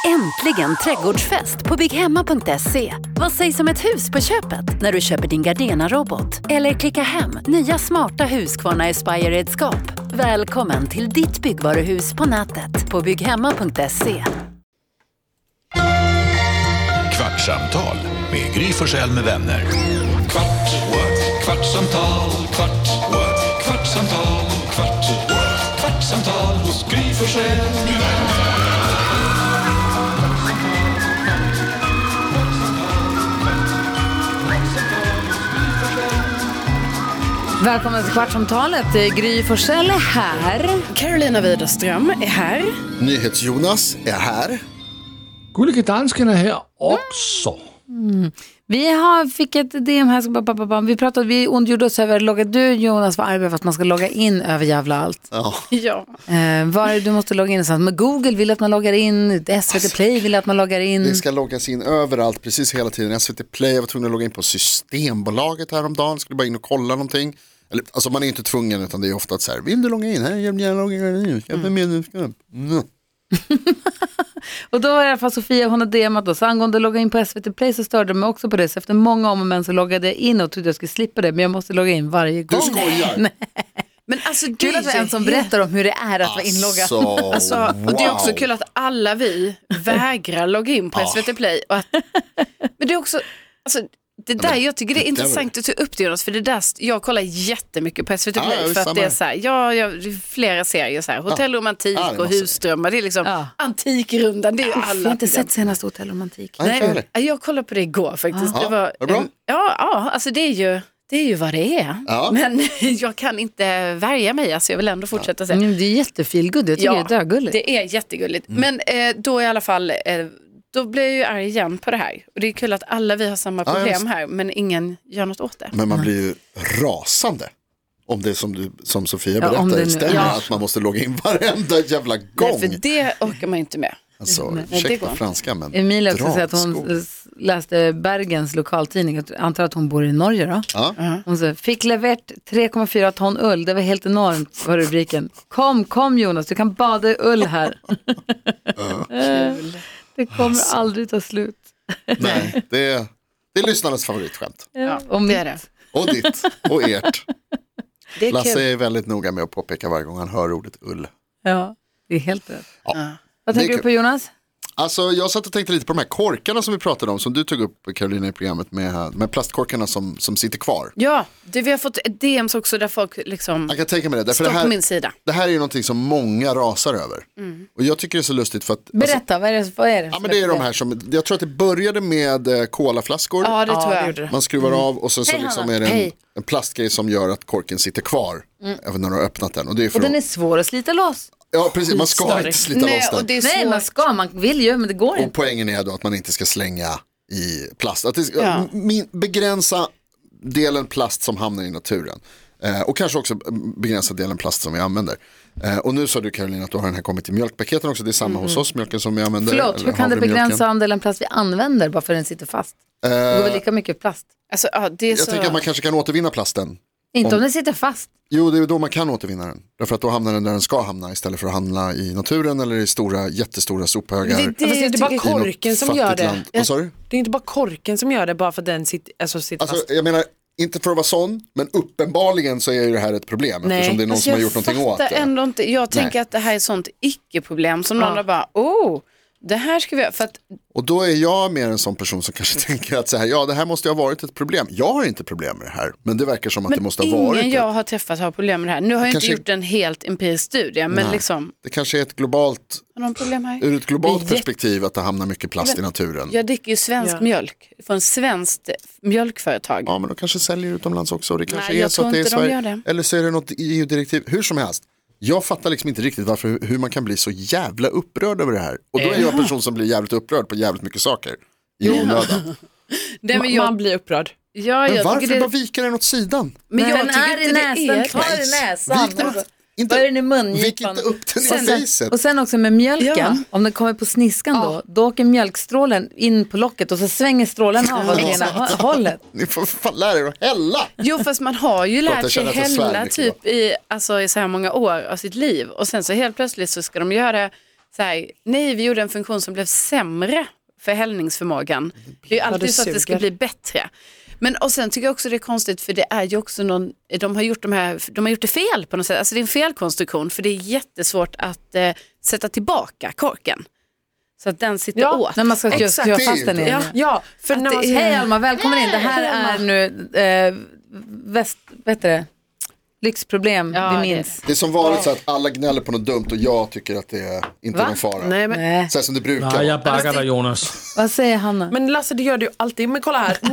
Äntligen trädgårdsfest på bygghemma.se. Vad sägs om ett hus på köpet när du köper din Gardena-robot? Eller klicka hem nya smarta Husqvarna Aspire-redskap. Välkommen till ditt byggvaruhus på nätet på bygghemma.se. Kvartsamtal med Gry Forssell med vänner. Kvartsamtal, kvartsamtal, kvartsamtal hos Gry Forssell med vänner. Välkommen till Kvartsamtalet. Gry Forssell är här. Carolina Widerström är här. NyhetsJonas är här. Gullige dansken är här också. Vi fick ett DM här. Vi ondgjorde oss över du Jonas var arg för att man ska logga in över jävla allt. Ja. Var är du måste logga in? Men Google vill att man loggar in. SVT Play vill att man loggar in. Det ska loggas in överallt precis hela tiden. SVT Play var tvungen att logga in på Systembolaget häromdagen. Skulle bara in och kolla någonting. Eller, alltså man är inte tvungen utan det är ofta så här. Vill du logga in? Här, jag loggar in. Jag är medlemskap. Och då var i alla fall Sofia, hon har DMat oss angående logga in på SVT Play, så störde mig också på det. Så efter många om och men så loggade jag in och trodde jag skulle slippa det. Men jag måste logga in varje gång. Du skojar? Nej. Men alltså, kul att det är en som berättar om hur det är att vara inloggad. Och det är också kul att alla vi vägrar logga in på SVT Play. Och att, men det är också... Alltså, det där, jag tycker det är intressant att ta upp det, Jonas, för det där, jag kollar jättemycket på SVT Play för att det är så här, det är flera serier så här, Hotellromantik och Husdrömmar, det är liksom Antikrundan, det är ju alla. Jag har inte sett senaste Hotellromantik. Nej, jag kollade på det igår faktiskt. Det var bra. Alltså det är ju vad det är. Ja. Men jag kan inte värja mig, alltså jag vill ändå fortsätta säga. Det är jättefilgulligt, jag tycker det är dögulligt. Det är jättegulligt. Men då i alla fall... Då blir jag ju arg igen på det här. Och det är kul att alla vi har samma problem här, men ingen gör något åt det. Men man blir ju rasande om det som Sofia berättar stämmer att man måste logga in varenda jävla gång. Nej, för det orkar man inte med. Alltså, ursäkta franska, men Emilia också säger att hon läste Bergens lokaltidning. Jag antar att hon bor i Norge då. Hon säger, fick levererat 3,4 ton ull. Det var helt enormt, var rubriken. Kom Jonas, du kan bada i ull här. Kul. Det kommer aldrig ta slut. Nej, det är lyssnarnas favoritskämt. Och det är det. Och ditt, och ert. Det är Lasse kul. är väldigt noga med att påpeka varje gång han hör ordet ull. Ja, det är helt rätt. Ja. Vad tänker du på, Jonas? Alltså jag satt och tänkte lite på de här korkarna som vi pratade om, som du tog upp, Carolina, i programmet med plastkorkarna som sitter kvar. Ja, vi har fått DMs också där folk liksom jag kan tänka mig det, står på min sida. Det här är ju någonting som många rasar över. Och jag tycker det är så lustigt för att... Berätta, vad är det? Ja, men det är de här som... Jag tror att det började med kolaflaskor. Ja, det tror jag. Man skruvar av och sen så liksom är det en plastgrej som gör att korken sitter kvar även när du har öppnat den. Och den är svår att slita loss. Ja, precis. Man ska inte slita loss den. Och det är man vill ju, men det går inte. Och poängen är då att man inte ska slänga i plast. Att begränsa delen plast som hamnar i naturen. Och kanske också begränsa delen plast som vi använder. Och nu sa du, Carolina, att du har den här kommit i mjölkpaketen också. Det är samma hos oss, mjölken som vi använder. Förlåt, hur kan det begränsa andelen plast vi använder bara för att den sitter fast? Det går väl lika mycket plast? Alltså, det är jag så... tänker att man kanske kan återvinna plasten. Inte om den sitter fast. Jo, det är då man kan återvinna den. Därför att då hamnar den där den ska hamna istället för att hamna i naturen eller i jättestora sophögar. Det är inte bara korken som gör det. Vad sa du? Det är inte bara korken som gör det, bara för den sitter fast. Jag menar, inte för att vara sån, men uppenbarligen så är ju det här ett problem. Nej. Eftersom det är någon som har gjort någonting åt det. Ändå inte. Jag tänker att det här är ett sånt icke-problem som någon har bara, det här ska vi göra. För att... Och då är jag mer en sån person som kanske tänker att så här, det här måste ju ha varit ett problem. Jag har inte problem med det här, men det verkar som att det måste ha varit. Ingen jag har träffat har problem med det här. Nu har jag inte gjort en helt empirisk studie, men liksom... Det kanske är ett globalt, ur ett globalt perspektiv att det hamnar mycket plast i naturen. Jag dricker ju svensk mjölk från svenskt mjölkföretag. Ja, men de kanske säljer utomlands också. Det kanske Nej, är så att det är Sverige. De gör det. Eller så är det något EU-direktiv. Hur som helst. Jag fattar liksom inte riktigt hur man kan bli så jävla upprörd över det här. Och då är jag en person som blir jävligt upprörd på jävligt mycket saker. I onödan. Man blir upprörd. Ja, men varför bara vika den åt sidan? Men jag tycker inte det är kvar i näsan. Vad är den i mungipan? Inte upp den i facet. Och sen också med mjölken, om den kommer på sniskan då åker mjölkstrålen in på locket och så svänger strålen av åt ena hållet. Ni får fan lära er att hälla. Jo, fast man har ju lärt sig hälla typ i så här många år av sitt liv. Och sen så helt plötsligt så ska de göra det så här, nej vi gjorde en funktion som blev sämre för hällningsförmågan. Det är ju alltid så att det ska bli bättre. Men och sen tycker jag också det är konstigt för det är ju också de har gjort det fel på något sätt. Alltså det är en felkonstruktion för det är jättesvårt att sätta tillbaka korken. Så att den sitter åt. När man ska göra fast den igen. Ja, för när man Hej Alma, välkommen in. Det här är nu lyxproblem vi minns. Det är som vanligt så att alla gnäller på något dumt och jag tycker att det är inte någon fara. Nej. Så som det brukar. Nej, jag backar dig Jonas. Vad säger Hanna? Men Lasse, det gör du ju alltid. Men kolla här.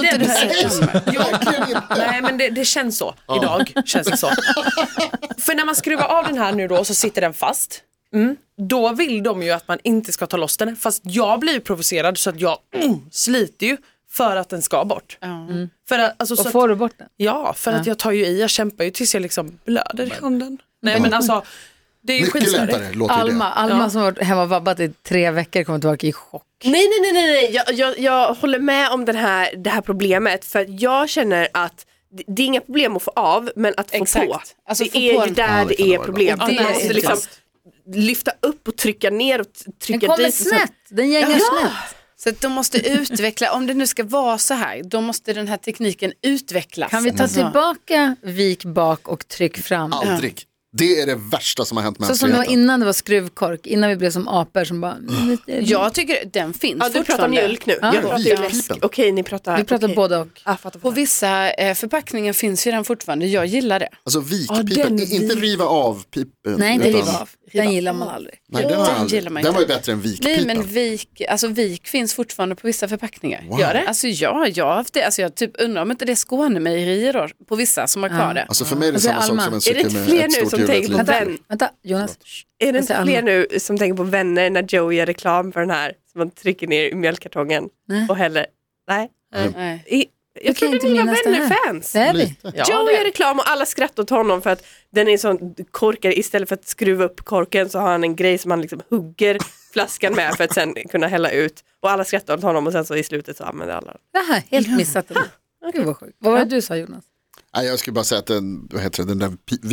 Nej, men det känns så. Idag känns det så. För när man skruvar av den här nu då så sitter den fast. Då vill de ju att man inte ska ta loss den. Fast jag blir provocerad så att jag sliter ju för att den ska bort. För att, alltså, och får du bort den? Ja, för att jag tar ju i, jag kämpar ju tills jag liksom blöder i handen. Nej men alltså, det är ju skitstörigt. Alma som har varit hemma och vabbat i 3 veckor kommer tillbaka i chock. Nej. Jag håller med om det här problemet för jag känner att det är inga problem att få av men att få på. Alltså, det är ju där det är problem. Det måste liksom lyfta upp och trycka ner och trycka dit. Den kommer snett, den gängar snett. Så att de måste utveckla, om det nu ska vara så här, då måste den här tekniken utvecklas. Kan vi ta tillbaka vik bak och tryck fram? Aldrig. Det är det värsta som har hänt med så som det var innan det var skruvkork, innan vi blev som apor som bara... Jag tycker den finns fortfarande. Du pratar mjölk nu. Jag pratar ju läsk. Okej, ni pratar... Vi pratar både och. På vissa förpackningar finns ju den fortfarande. Jag gillar det. Alltså vikpipen, inte riva av pipen. Nej, inte riva av. Den gillar man aldrig. Nej, den var ju bättre än vikpipen. Nej, men vik finns fortfarande på vissa förpackningar. Wow. Gör det? Alltså jag har haft det. Alltså jag typ undrar om inte det är Skånemejerier då, på vissa som har kvar det. Alltså för mig är det samma sak som en cykel med ett stort hjul. Vänta, Jonas. Är det inte fler nu som tänker på Vänner när Joe gör reklam för den här som man trycker ner i mjölkkartongen och häller? Nej. Jag trodde ni var Vänner-fans. Joe gör reklam och alla skrattar åt honom för att den är sån korkar. Istället för att skruva upp korken så har han en grej som han liksom hugger flaskan med för att sen kunna hälla ut. Och alla skrattar åt honom och sen så i slutet så använder alla. Det här helt missat det. Gud vad sjukt. Vad var det du sa Jonas? Nej, jag skulle bara säga att den där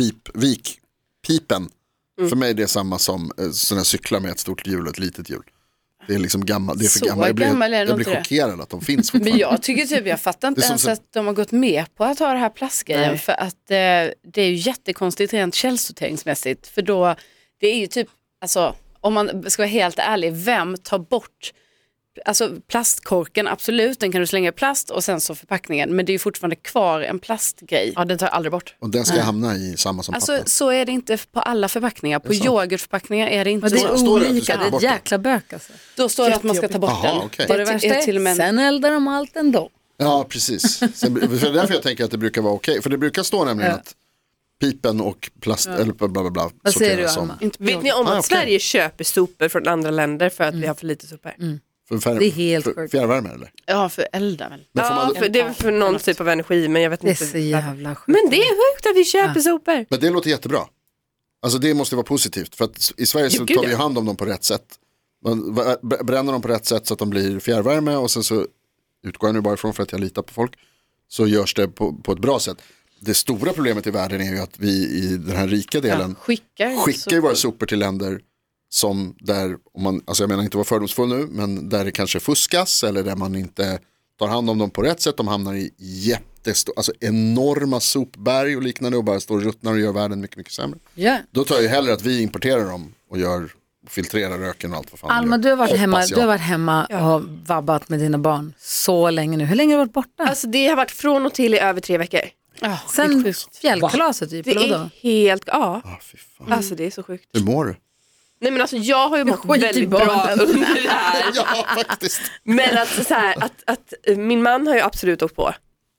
vikpipen för mig är det samma som sådana cyklar med ett stort hjul och ett litet hjul. Det är liksom gammalt, det är för gammalt. Jag blir chockerad att de finns fortfarande. Men jag tycker jag fattar inte ens att de har gått med på att ha det här plastgrejen. För att det är ju jättekonstigt rent källsorteringsmässigt. För då, det är ju typ, alltså om man ska vara helt ärlig, vem tar bort alltså plastkorken, absolut, den kan du slänga i plast och sen så förpackningen, men det är ju fortfarande kvar en plastgrej. Ja, den tar jag aldrig bort. Och den ska hamna i samma som papper. Så är det inte på alla förpackningar. På yoghurtförpackningar är det inte så. Det är olika, det är ett jäkla bök alltså. Då står det att man ska ta bort den. Okay. Det värsta är, sen eldar de allt ändå. Ja, precis. För det är därför jag tänker att det brukar vara okej. För det brukar stå nämligen att pipen och plast eller bla bla bla. Vad säger du, Alma? Vet ni om att Sverige köper sopor från andra länder för att vi har för lite sopor? Det är helt för fjärrvärme eller? Ja, för elda väl. Det är för någon typ av energi, men jag vet inte. Det är så jävla sjukt. Men det är sjukt att vi köper sopor. Men det låter jättebra. Alltså det måste vara positivt. För att i Sverige så tar vi hand om dem på rätt sätt. Man bränner dem på rätt sätt så att de blir fjärrvärme. Och sen så utgår jag nu bara ifrån för att jag litar på folk. Så görs det på ett bra sätt. Det stora problemet i världen är ju att vi i den här rika delen skickar våra sopor till länder som där, om man, alltså jag menar inte vara fördomsfull nu, men där det kanske fuskas eller där man inte tar hand om dem på rätt sätt. De hamnar i alltså enorma sopberg och liknande och bara står och ruttnar och gör världen mycket, mycket sämre. Yeah. Då tar jag hellre att vi importerar dem och filtrerar röken och allt vad fan. Alma, du har varit hemma och vabbat med dina barn så länge nu. Hur länge har du varit borta? Alltså det har varit från och till i över 3 veckor. Sen fjällkalaset typ. Det är helt, alltså det är så sjukt. Hur mår du? Nej men alltså jag har ju mått väldigt bra under det här. Ja, faktiskt. Men alltså så här, att min man har ju absolut åkt på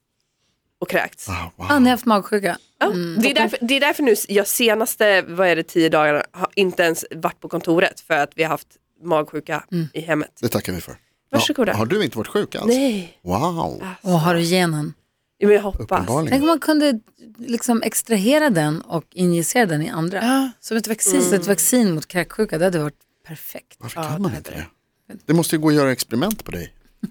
och kräkts. Ni har haft magsjuka. Det är därför nu jag senaste 10 dagar har inte ens varit på kontoret för att vi har haft magsjuka i hemmet. Det tackar vi för. Varsågoda. Har du inte varit sjuk alls? Nej. Wow. Och har du genen? Men jag hoppas. Tänk om man kunde liksom extrahera den och injicera den i andra. Ja, som ett vaccin. Så ett vaccin mot kräksjuka, det hade varit perfekt. Varför kan man inte det? Det måste ju gå att göra experiment på dig.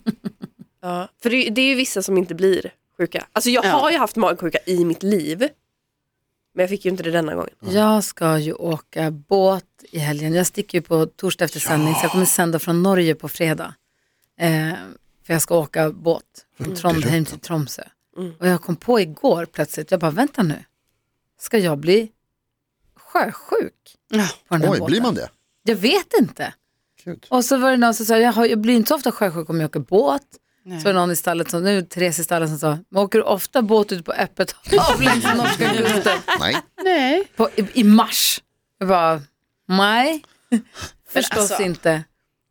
Ja, för det är ju vissa som inte blir sjuka. Alltså jag har ju haft magsjuka i mitt liv. Men jag fick ju inte det denna gången. Jag ska ju åka båt i helgen. Jag sticker ju på torsdag efter sändning. Så jag kommer sända från Norge på fredag. För jag ska åka båt från Trondheim till Tromsö. Och jag kom på igår plötsligt. Jag bara, vänta nu. Ska jag bli sjösjuk på den här båten? Blir man det? Jag vet inte. Gud. Och så var det någon som sa, jag blir inte så ofta sjösjuk om jag åker båt. Nej. Så var det någon i stallet, nu Therese i stallet som sa, man åker ofta båt ut på öppet hav längs norska kusten. Nej. I mars. Jag bara, nej. Förstås inte.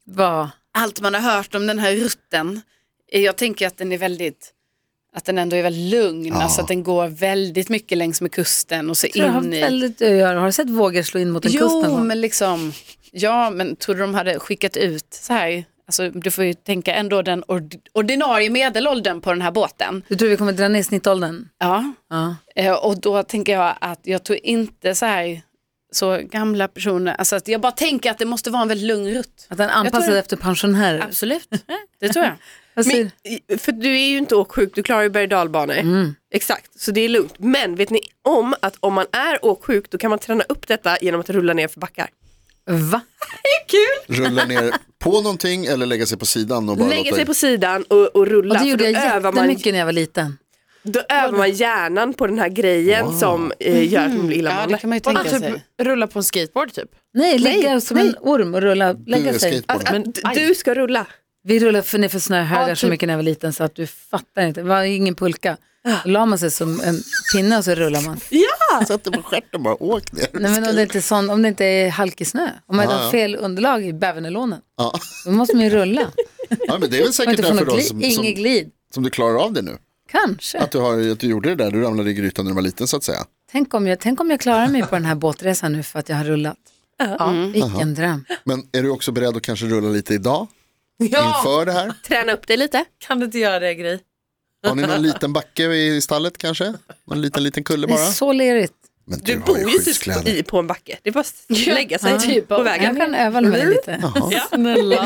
Allt man har hört om den här rutten, jag tänker att den är väldigt, att den ändå är väldigt lugn, alltså att den går väldigt mycket längs med kusten och så in i... Har du sett vågor slå in mot en kust? Jo, men liksom, men tror du de hade skickat ut så här, alltså du får ju tänka ändå den ordinarie medelåldern på den här båten. Du tror vi kommer dra ner snittåldern? Ja. Och då tänker jag att jag tror inte så här så gamla personer, alltså att jag bara tänker att det måste vara en väldigt lugn rutt. Att den anpassad efter pensionärer? Absolut, det tror jag. Men, för du är ju inte åksjuk, du klarar ju berg- och dalbanor. Exakt, så det är lugnt. Men vet ni om att om man är åksjuk då kan man träna upp detta genom att rulla ner för backar. Va? Det är kul! Rulla ner på någonting eller lägga sig på sidan? Och bara lägga sig på sidan och rulla. Och det gjorde jag jättemycket när jag var liten. Då övar man hjärnan på den här grejen som gör att man blir illamående. Ja, det kan man ju tänka sig. Rulla på en skateboard typ? Nej, ligga som en orm och lägga sig. Men du ska rulla. Vi rullade för ner för snöhögar så mycket när jag var liten så att du fattar inte. Det var ingen pulka. Då la man sig som en pinne och så rullar man. Ja! Satte på stjärten och bara åk ner. Nej, men om det inte är halkig snö. Om man har fel underlag i bävernelånen. Då måste man ju rulla. Ja, men det är väl säkert därför då som du klarar av det nu. Kanske. Att du gjorde det där, du ramlade i grytan när du var liten så att säga. Tänk om jag klarar mig på den här båtresan nu för att jag har rullat. Vilken dröm. Men är du också beredd att kanske rulla lite idag? Inför det här? Träna upp dig lite. Kan du inte göra det, Gry? Har ni någon liten backe i stallet kanske? Någon liten kulle bara? Det är så lerigt. Men du bor ju typ på en backe. Det är bara att lägga sig typ på vägen. Jag kan öva med lite. Snälla.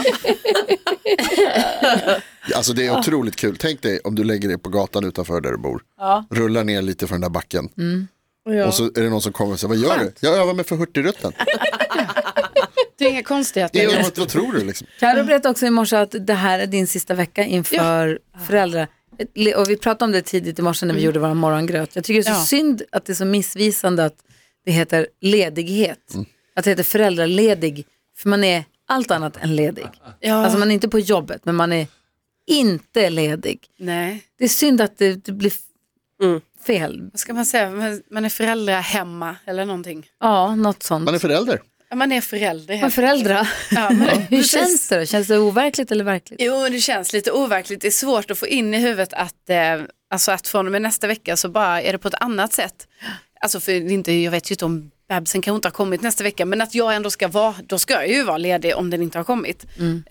Alltså det är otroligt kul. Tänk dig om du lägger dig på gatan utanför där du bor. Rullar ner lite för den där backen. Och så är det någon som kommer och säger, vad gör du? Jag övar mig för hurtigrutten. Det är inga konstigheter. Vad tror du liksom? Karo berättade också i morse att det här är din sista vecka inför föräldrar. Och vi pratade om det tidigt i morse när vi gjorde vår morgongröt. Jag tycker det är så synd att det är så missvisande att det heter ledighet. Att det heter föräldraledig. För man är allt annat än ledig. Alltså man är inte på jobbet, men man är inte ledig. Nej. Det är synd att det blir fel. Vad ska man säga? Man är föräldrar hemma eller någonting. Ja, något sånt. Man är förälder. Ja, man är förälder. Man föräldrar. Ja, hur känns det då? Känns det overkligt eller verkligt? Jo, det känns lite overkligt. Det är svårt att få in i huvudet att från och med nästa vecka så bara är det på ett annat sätt. Alltså för jag vet ju inte om bebisen kan inte ha kommit nästa vecka, men att jag ändå då ska jag ju vara ledig om den inte har kommit.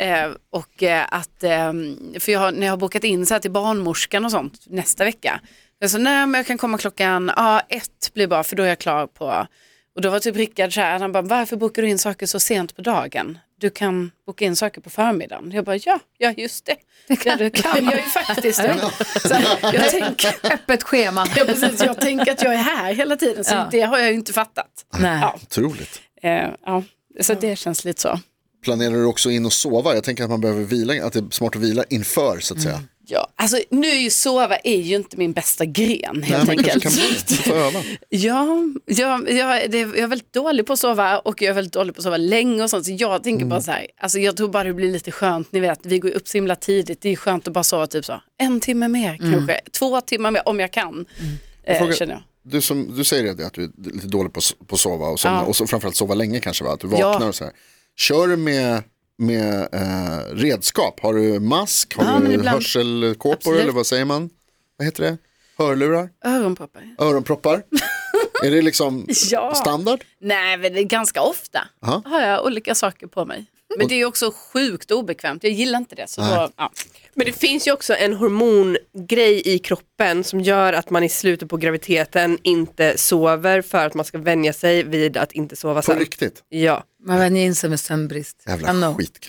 För när jag har bokat in så här till barnmorskan och sånt nästa vecka. Jag sa, nej men jag kan komma klockan 1 blir bara, för då är jag klar på. Och då var typ Rickard så här, han bara, varför bokar du in saker så sent på dagen? Du kan boka in saker på förmiddagen. Jag bara, ja just det. Det kan jag ju faktiskt. Så jag tänker, öppet schema. Ja, precis. Jag tänker att jag är här hela tiden, så det har jag ju inte fattat. Nej. Ja. Otroligt. Så det känns lite så. Planerar du också in och sova? Jag tänker att man behöver vila, att det är smart att vila inför så att säga. Ja, alltså nu är ju sova är ju inte min bästa gren helt enkelt. Kan bli, få öva. Jag är väldigt dålig på att sova och jag är väldigt dålig på att sova länge och sånt. Så jag tänker bara så här, alltså jag tror bara det blir lite skönt, ni vet, vi går upp så himla tidigt. Det är skönt att bara sova typ så 1 timme mer kanske, 2 timmar mer om jag kan. Känner jag. Du säger det att du är lite dålig på att sova och somna, och så framförallt sova länge kanske, va? Att du vaknar och så här. Kör du med redskap? Har du mask? Har du hörselkåpor eller vad säger man? Vad heter det? Hörlurar? Öronproppar. Är det liksom standard? Nej, men det är ganska ofta har jag olika saker på mig. Men det är också sjukt obekvämt. Jag gillar inte det. Så då, Men det finns ju också en hormongrej i kroppen som gör att man i slutet på graviditeten inte sover för att man ska vänja sig vid att inte sova sen. På riktigt? Ja. Man vänjer in sig med sömnbrist. Jävla skitkropp.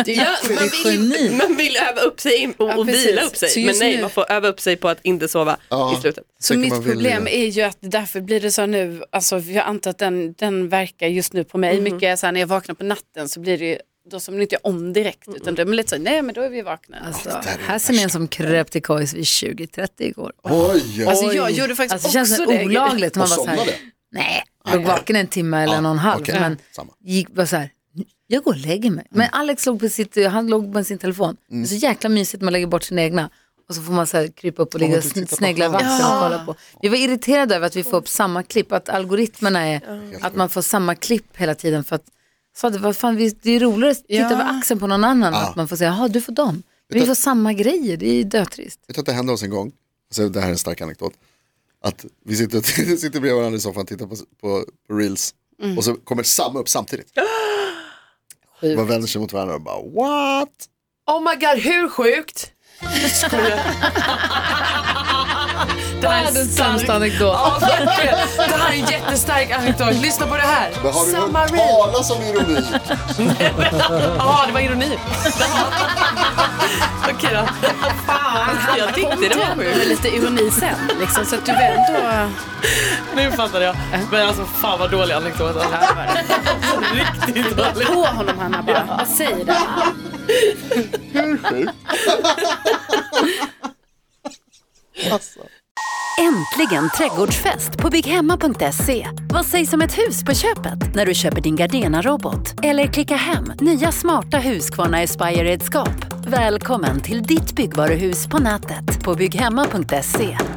Man vill öva upp sig och vila upp sig. Men nej, man får öva upp sig på att inte sova i slutet. Så mitt problem är ju att därför blir det så nu. Alltså, jag antar att den verkar just nu på mig. Mycket så här, när jag vaknar på natten så blir det ju då som inte om direkt. Utan det är lite så, nej men då är vi vakna. Alltså, här ser ni en som kröp till kojs vid 20:30 igår. Oj. Alltså jag gjorde faktiskt alltså, det känns olagligt. Man var så här, nej, jag vaken en timme eller en och en halv. Okay. Men gick bara så här, jag går och lägger mig. Men Alex han låg på sin telefon. Det är så jäkla mysigt, man lägger bort sin egna. Och så får man så här krypa upp och ligga och snegla vatten och kolla på. Vi var irriterade över att vi får upp samma klipp. Att algoritmerna är att man får samma klipp hela tiden. För att så det är roligare att titta över axeln på någon annan. Att man får säga, jaha du får dem. Vi får samma grejer, det är ju dötrist. Jag tror att det hände oss en gång. Så det här är en stark anekdot. Att vi sitter bredvid varandra i soffan och tittar på Reels. Och så kommer samma upp samtidigt. Man vänder sig mot varandra och bara, what? Oh my god, hur sjukt? Världens sämsta anekdot. Ja, verkligen. Det här är en jättestark anekdot. Lyssna på det här. Men har du hört talas om ironi? Ja, det var ironi. Okej då. Fan, jag tyckte det var sjukt. Med lite ironi sen, liksom, så att du väl då... Nu fattar jag. Men alltså, fan vad dålig anekdot. Riktigt dålig. På honom, Hanna, bara. Vad säger det? Alltså. Äntligen trädgårdsfest på bygghemma.se. Vad sägs om ett hus på köpet när du köper din Gardena-robot? Eller klicka hem nya smarta Husqvarna Aspire-redskap. Välkommen till ditt byggvaruhus på nätet på bygghemma.se.